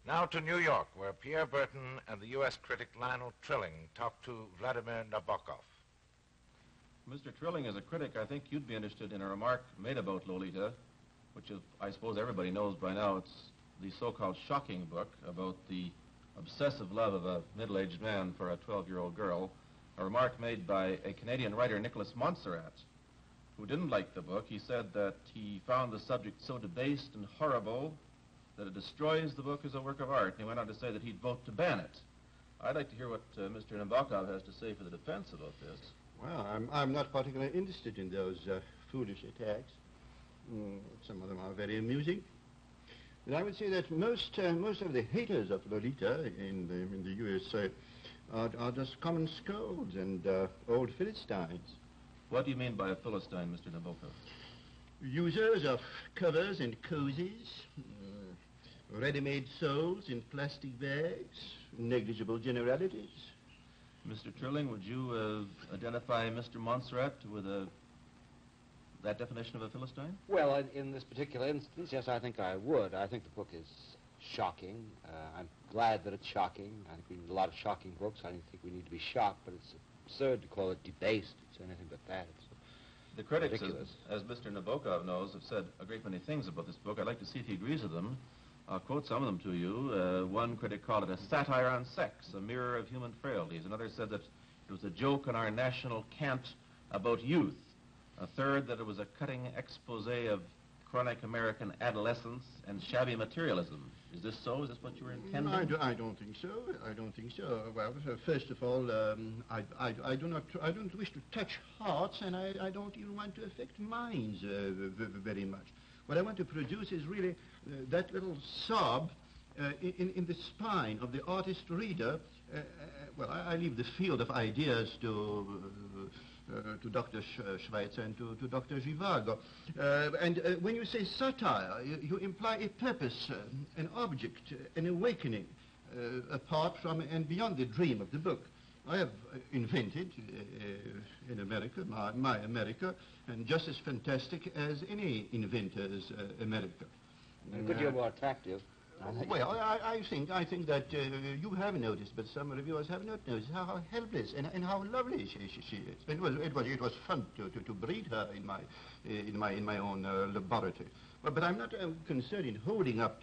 Now to New York, where Pierre Burton and the U.S. critic Lionel Trilling talk to Vladimir Nabokov. Mr. Trilling, as a critic, I think you'd be interested in a remark made about Lolita, which is, I suppose everybody knows by now. It's the so-called shocking book about the obsessive love of a middle-aged man for a 12-year-old girl, a remark made by a Canadian writer, Nicholas Montserrat, who didn't like the book. He said that he found the subject so debased and horrible that it destroys the book as a work of art, and he went on to say that he'd vote to ban it. I'd like to hear what Mr. Nabokov has to say for the defense about this. Well, I'm not particularly interested in those foolish attacks. Some of them are very amusing. But I would say that most of the haters of Lolita in the USA are just common scolds and old Philistines. What do you mean by a Philistine, Mr. Nabokov? Users of covers and cozies, ready-made souls in plastic bags, negligible generalities. Mr. Trilling, would you identify Mr. Montserrat with that definition of a Philistine? Well, in this particular instance, yes, I think I would. I think the book is shocking. I'm glad that it's shocking. I think we need a lot of shocking books. I don't think we need to be shocked, but it's absurd to call it debased. It's anything but that. It's the critics, ridiculous. as Mr. Nabokov knows, have said a great many things about this book. I'd like to see if he agrees with them. I'll quote some of them to you. One critic called it a satire on sex, a mirror of human frailties. Another said that it was a joke on our national cant about youth. A third that it was a cutting expose of chronic American adolescence and shabby materialism. Is this so? Is this what you were intending? I don't think so. I don't think so. Well, first of all, I don't wish to touch hearts, and I don't even want to affect minds very much. What I want to produce is really that little sob in the spine of the artist reader. Well, I leave the field of ideas to Dr. Schweitzer and to Dr. Zhivago. And when you say satire, you imply a purpose, an object, an awakening, apart from and beyond the dream of the book. I have invented in America, my America, and just as fantastic as any inventor's America. Good deal more attractive. Well, I think that you have noticed, but some reviewers have not noticed how helpless and how lovely she is. It was fun to breed her in my own laboratory. But I'm not concerned in holding up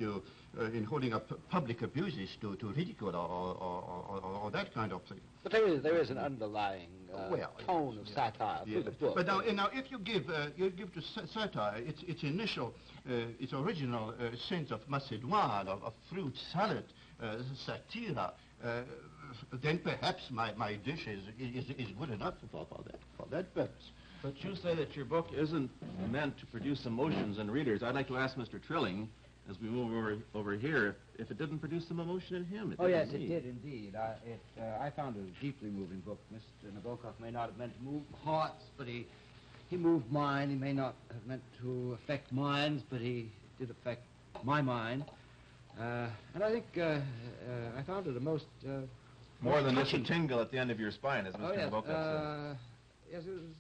public abuses to ridicule or that kind of thing. But there is an underlying tone of satire through the book. But now, if you give to satire its initial, its original sense of Macédoine, of fruit salad, satira, then perhaps my dish is good enough for that purpose. But you say that your book isn't meant to produce emotions in readers. I'd like to ask Mr. Trilling, as we move over here, if it didn't produce some emotion in him. Oh, yes, it did indeed. I found it a deeply moving book. Mr. Nabokov may not have meant to move hearts, but he moved mine. He may not have meant to affect minds, but he did affect my mind. And I think I found it a most more than touching. just a tingle at the end of your spine, as Mr. Nabokov said. Yes, it was.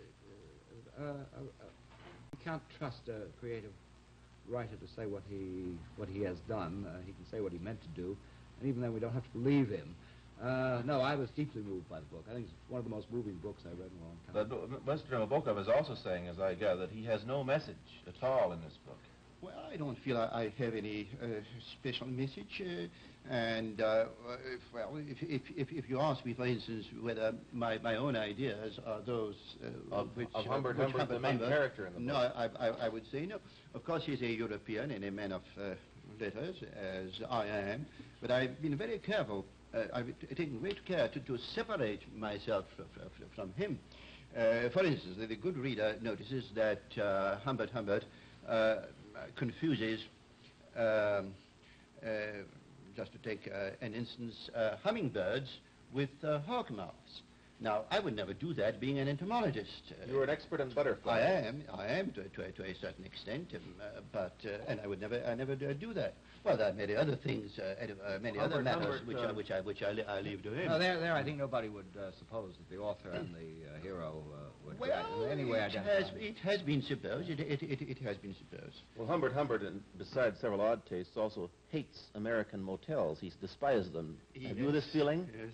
You can't trust a creative writer to say what he has done. He can say what he meant to do, and even then we don't have to believe him. No, I was deeply moved by the book. I think it's one of the most moving books I've read in a long time. But Mr. Nabokov is also saying, as I gather, that he has no message at all in this book. Well, I don't feel I have any special message, and if you ask me, for instance, whether my own ideas are those of Humbert, the main character in the book. No, I would say no. Of course, he's a European and a man of letters, as I am, but I've been very careful. I've taken great care to separate myself from him. For instance, the good reader notices that Humbert confuses, just to take an instance, hummingbirds with hawk mouths. Now, I would never do that, being an entomologist. You're an expert in butterflies. I am to a certain extent, but and I never do that. Well, there are many other things, many other matters which I leave to him. No, there I think nobody would suppose that the author and the hero would in any way identify. It has been supposed. It has been supposed. Well, Humbert, besides several odd tastes, also hates American motels. He despises them. Have you Yes, this feeling? Yes.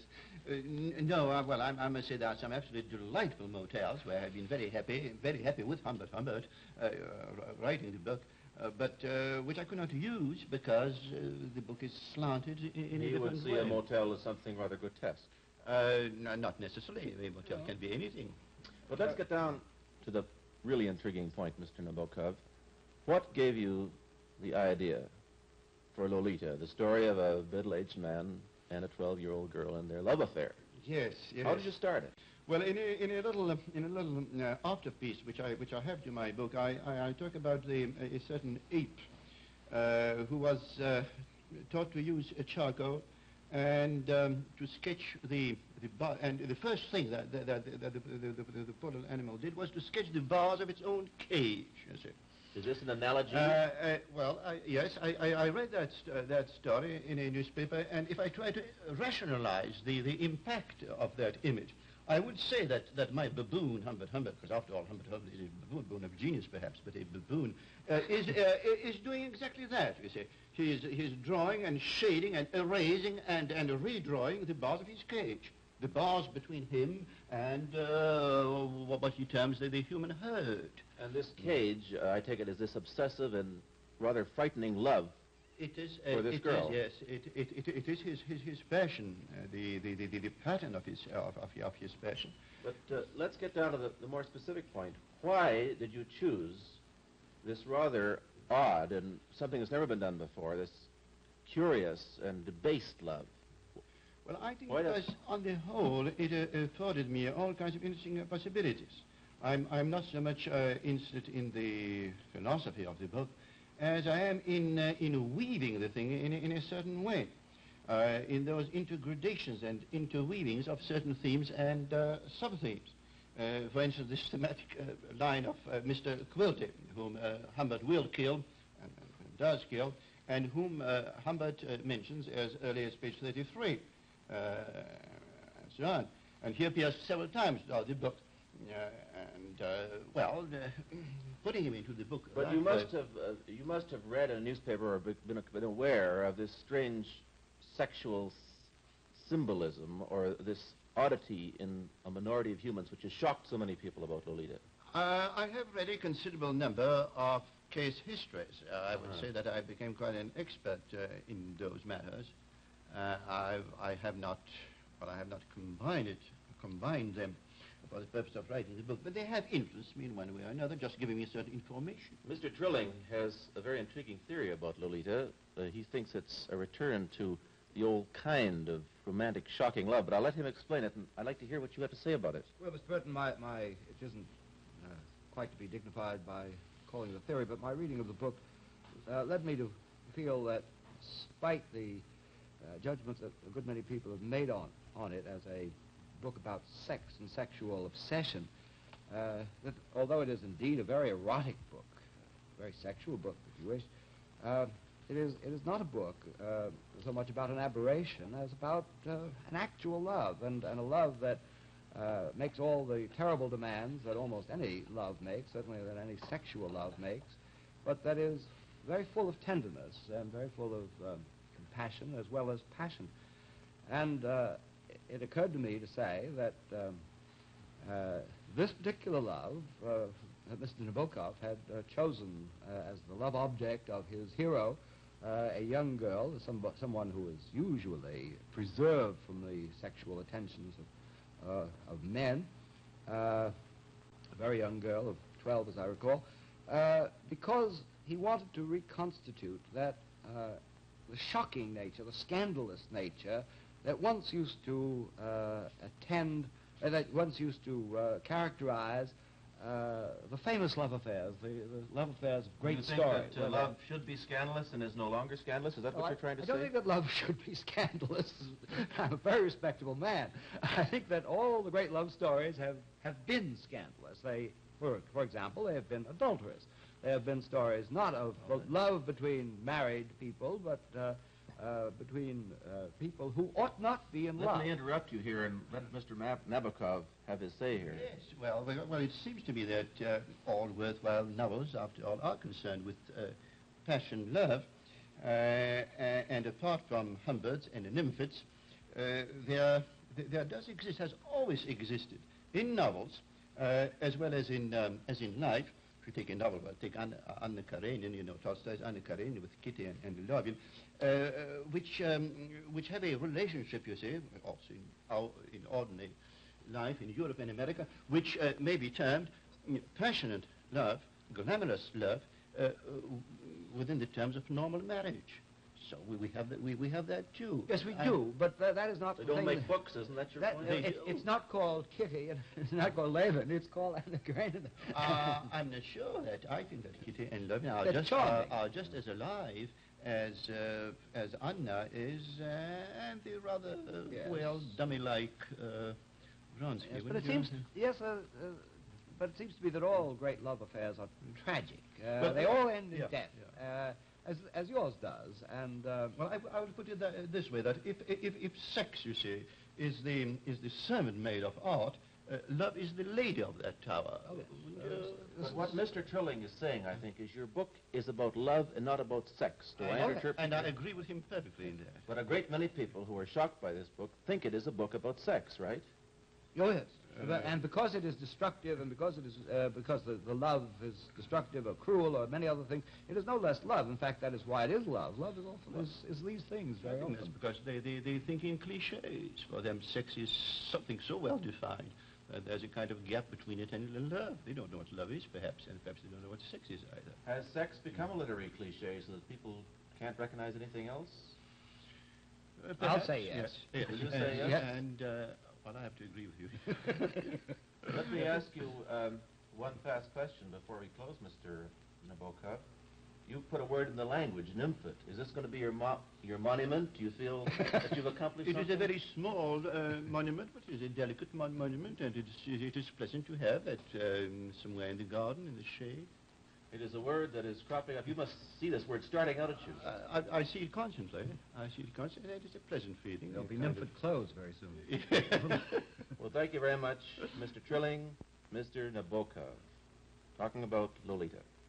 No, well, I must say there are some absolutely delightful motels where I've been very happy with Humbert, writing the book, but which I could not use because the book is slanted in a He different would see way. a motel as something rather grotesque. No, not necessarily. A motel can be anything. But let's get down to the really intriguing point, Mr. Nabokov. What gave you the idea for Lolita, the story of a middle-aged man and a 12-year-old girl and their love affair? Yes, yes. How did you start it? Well, in a little afterpiece which I have to my book, I talk about a certain ape who was taught to use a charcoal and to sketch and the first thing that the poor little animal did was to sketch the bars of its own cage. You see. Is this an analogy? Well, yes, I read that story in a newspaper, and if I try to rationalize the impact of that image, I would say that my baboon, Humbert, because after all, Humbert is a baboon of genius perhaps, but a baboon, is doing exactly that, you see. He's drawing and shading and erasing and redrawing the bars of his cage, the bars between him and what he terms the human herd. And this cage, I take it, is this obsessive and rather frightening love It is for this girl. Yes, it is his passion, the pattern of his passion. But let's get down to the more specific point. Why did you choose this rather odd and something that's never been done before, this curious and debased love? Well, I think Why because on the whole, it afforded me all kinds of interesting possibilities. I'm not so much interested in the philosophy of the book as I am in weaving the thing in a certain way, in those intergradations and interweavings of certain themes and sub-themes. For instance, this thematic line of Mr. Quilty, whom Humbert will kill, and does kill, and whom Humbert mentions as early as page 33, and so on. And he appears several times throughout the book. Putting him into the book. But you must have read in a newspaper or been aware of this strange sexual symbolism or this oddity in a minority of humans which has shocked so many people about Lolita. I have read a considerable number of case histories. I would say that I became quite an expert in those matters. I have not combined them for the purpose of writing the book, but they have influenced me in one way or another, just giving me certain information. Mr. Trilling has a very intriguing theory about Lolita. He thinks it's a return to the old kind of romantic, shocking love, but I'll let him explain it, and I'd like to hear what you have to say about it. Well, Mr. Burton, it isn't quite to be dignified by calling it a theory, but my reading of the book led me to feel that despite the judgments that a good many people have made on it as a book about sex and sexual obsession, that although it is indeed a very erotic book, a very sexual book, if you wish, it is not a book so much about an aberration as about an actual love, and a love that makes all the terrible demands that almost any love makes, certainly that any sexual love makes, but that is very full of tenderness and very full of compassion as well as passion. And it occurred to me to say that this particular love that Mr. Nabokov had chosen as the love object of his hero, a young girl, someone who is usually preserved from the sexual attentions of men, a very young girl of 12, as I recall, because he wanted to reconstitute that the shocking nature, the scandalous nature that once used to characterize the famous love affairs, the love affairs of great stories. You think that love should be scandalous and is no longer scandalous? Is that what you're trying to say? I don't think that love should be scandalous. I'm a very respectable man. I think that all the great love stories have been scandalous. For example, they have been adulterous. They have been stories not of love between married people, but between people who ought not be in love. Let me interrupt you here and let Mr. Nabokov have his say here. Yes, well, it seems to me that all worthwhile novels, after all, are concerned with passion, love, And apart from humbuds and the nymphets, there does exist, has always existed in novels, as well as in life. If you take a novel, well, take Anna Karenina, you know, Tolstoy's Anna Karenina with Kitty and Lovin, which have a relationship, you see, also in ordinary life in Europe and America, which may be termed passionate love, glamorous love, within the terms of normal marriage. So we have that too. Yes, we do, but that is not They the don't thing make that- books, isn't that your that- point? it's not called Kitty, and it's not called Levin. It's called Anna Karenina. I'm not sure that. I think that Kitty and Lovin are They're charming. just as alive as Anna is, and the rather Yes. well dummy-like Vronsky. Yes, but wouldn't it you? seems, but it seems to be that all great love affairs are tragic. Well, they all end in yeah, death, as yours does. And Well, I would put it this way: that if sex, you see, is the servant maid of art, love is the lady of that tower. But what Mr. Trilling is saying, I think, is your book is about love and not about sex. Do I interpret? And I agree with him perfectly in that. But a great many people who are shocked by this book think it is a book about sex, right? oh yes, and because it is destructive, and because it is because the love is destructive or cruel or many other things, it is no less love. In fact, that is why it is love. Love is often is these things very I think that's often. because they think in cliches. For them, sex is something so well defined that there's a kind of gap between it and love. They don't know what love is, perhaps, and perhaps they don't know what sex is either. Has sex become a literary cliche so that people can't recognize anything else? I'll Perhaps, say yes. Will you say yes? Yes. And well, I have to agree with you. Let me ask you one fast question before we close, Mr. Nabokov. You put a word in the language, nymphet. Is this going to be your monument? Do you feel that you've accomplished It something? is a very small monument, but it is a delicate monument, and it is pleasant to have it somewhere in the garden, in the shade. It is a word that is cropping up. You must see this word starting out at you. I see it constantly. I see it constantly. It is a pleasant feeling. There'll be a kind nymphet clothes very soon. of- Well, thank you very much, Mr. Trilling, Mr. Nabokov, talking about Lolita.